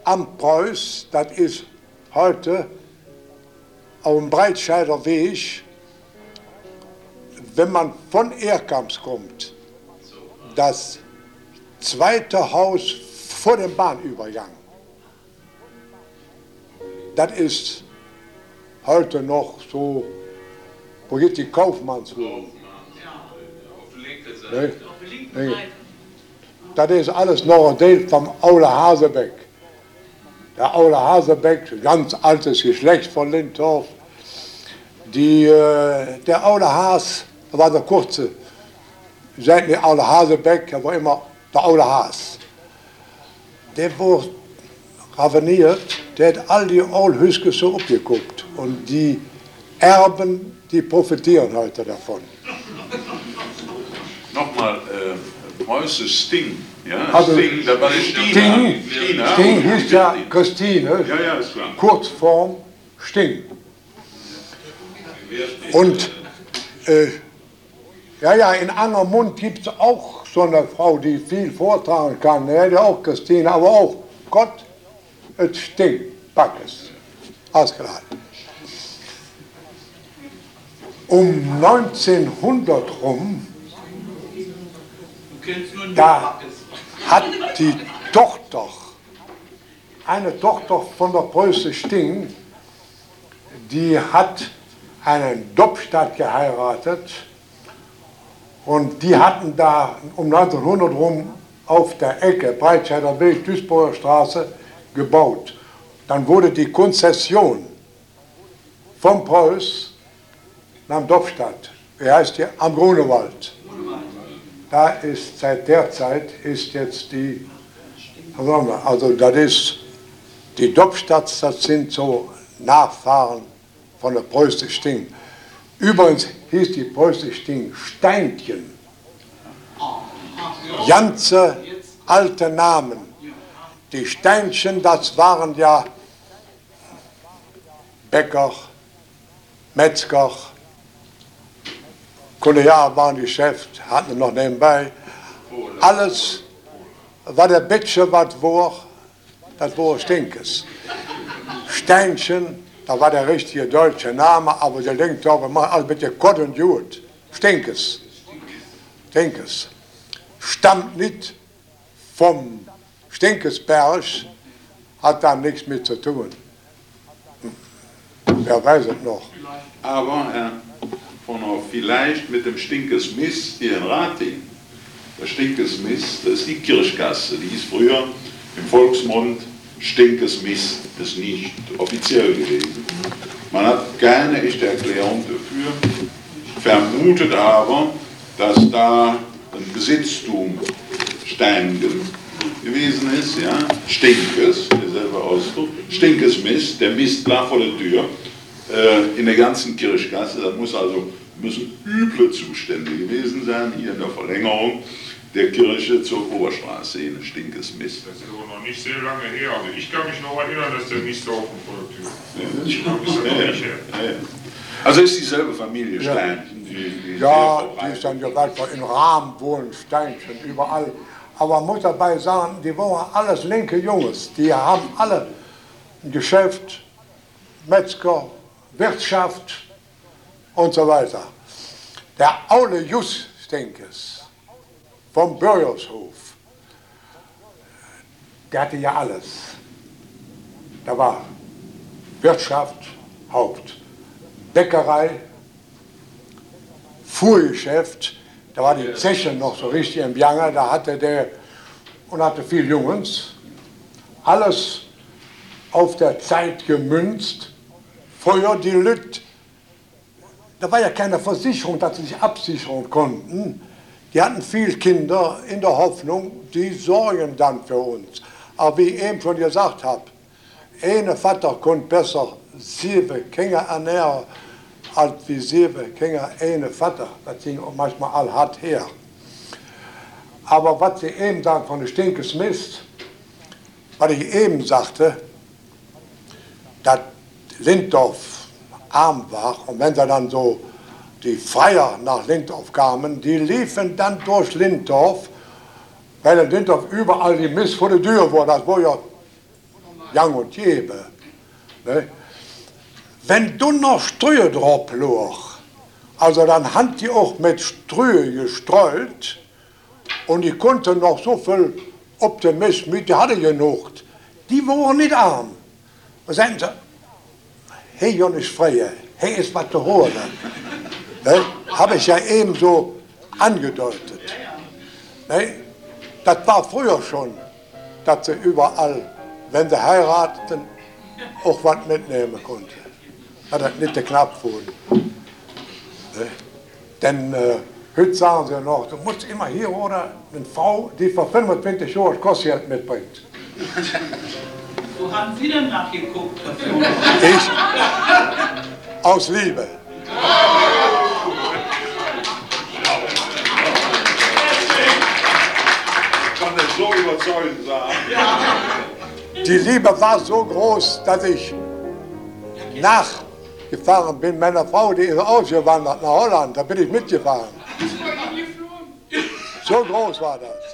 Amt Preuß, das ist heute auf dem Breitscheider Weg, wenn man von Erkamps kommt, das zweite Haus vor dem Bahnübergang. Das ist heute noch so, wo geht die Kaufmannswohnung? Nee, nee. Das ist alles noch ein Teil vom Aule Hasebeck. Der Aule Hasebeck, ganz altes Geschlecht von Lindorf. Der Aule Haas, da war der kurze, seit nicht Aule Hasebeck, er war immer der Aule Haas. Der wurde raveniert, der hat all die Aulhüske so abgeguckt. Und die Erben, die profitieren heute davon. Nochmal, Preuße Sting. Ja, Also, Sting, da war Sting hieß ja Christine, ja, ja, ist klar. Kurzform Sting. Und ja, in Angermund gibt es auch so eine Frau, die viel vortragen kann. Er hätte auch Christine, aber auch Gott, es Sting, Backes, ausgeladen. Um 1900 rum, da hat die Tochter, eine Tochter von der Preuße Sting, die hat einen Doppstadt geheiratet und die hatten da um 1900 rum auf der Ecke Breitscheider Weg, Duisburger Straße gebaut. Dann wurde die Konzession vom Preuß nach Doppstadt, wie heißt die? Am Grunewald. Da ist seit der Zeit ist jetzt die, also das ist die Doppstadt, das sind so Nachfahren von der Preuße Sting. Übrigens hieß die Preuße Sting Steinchen. Ganze alte Namen. Die Steinchen, das waren ja Bäcker, Metzger, Kollegial waren die Chefs, hatten noch nebenbei. Alles, was der Bitsche, was war, das war Stinkes. Steinchen, da war der richtige deutsche Name, aber der denkt auch, wir machen alles mit der Gott und Jud. Stinkes. Stinkes. Stammt nicht vom Stinkesberg, hat da nichts mit zu tun. Wer weiß es noch. Aber, Herr von Hoff, vielleicht mit dem Stinkesmist hier in Rating. Der Stinkesmist, das ist die Kirchgasse, die ist früher im Volksmund Stinkesmist, ist nicht offiziell gewesen. Man hat keine echte Erklärung dafür, vermutet aber, dass da ein Besitztum Steingen gewesen ist, ja, Stinkes, derselbe Ausdruck, Stinkesmist, der Mist lag vor der Tür, in der ganzen Kirchgasse, das müssen üble Zustände gewesen sein, hier in der Verlängerung der Kirche zur Oberstraße, in Stinkesmist. Das ist aber noch nicht sehr lange her, also ich kann mich noch erinnern, dass der Mist auf dem vor der Tür. Ich glaube, das ist aber nicht her. Also ist dieselbe Familie Steinchen. Die ist dann ja weiter in Rahmen wohnen, Steinchen, überall. Aber man muss dabei sagen, die waren alles linke Jungs. Die haben alle ein Geschäft, Metzger, Wirtschaft und so weiter. Der Aule Jus Stinkes vom Bürgershof, der hatte ja alles. Da war Wirtschaft, Haupt, Bäckerei, Fuhrgeschäft, da war die Zeche noch so richtig im Jange, da hatte der und hatte viel Jungens, alles auf der Zeit gemünzt. Früher die Lüt, da war ja keine Versicherung, dass sie sich absichern konnten. Die hatten viele Kinder in der Hoffnung, die sorgen dann für uns. Aber wie ich eben schon gesagt habe, eine Vater konnte besser 7 Kinder ernähren, als wie 7 Kinder eine Vater. Das ging auch manchmal all hart her. Aber was Sie eben sagen von der Stinkes Mist, was ich eben sagte, dass Lindorf arm war und wenn sie dann so die Freier nach Lindorf kamen, die liefen dann durch Lindorf, weil in Lindorf überall die Mist vor der Tür war. Das war ja gang und gäbe. Ne? Wenn du noch Strühe drauf loch, also dann hat die auch mit Strühe gestreut und die konnte noch so viel Optimismus, die hatte genug. Die waren nicht arm. Und sagen sie, hey, Jonas Freie, hey, ist was zu holen. Ne? Habe ich ja eben so angedeutet. Ne? Das war früher schon, dass sie überall, wenn sie heirateten, auch was mitnehmen konnten. Dass das nicht knapp wurde. Ne? Denn heute sagen sie noch, du musst immer hier oder eine Frau, die vor 25 Jahren Kostgeld mitbringt. Wo haben Sie denn nachgeguckt? Ich? Aus Liebe. Ich kann das so überzeugend sagen. Die Liebe war so groß, dass ich nachgefahren bin. Meiner Frau, die ist ausgewandert nach Holland, da bin ich mitgefahren. So groß war das.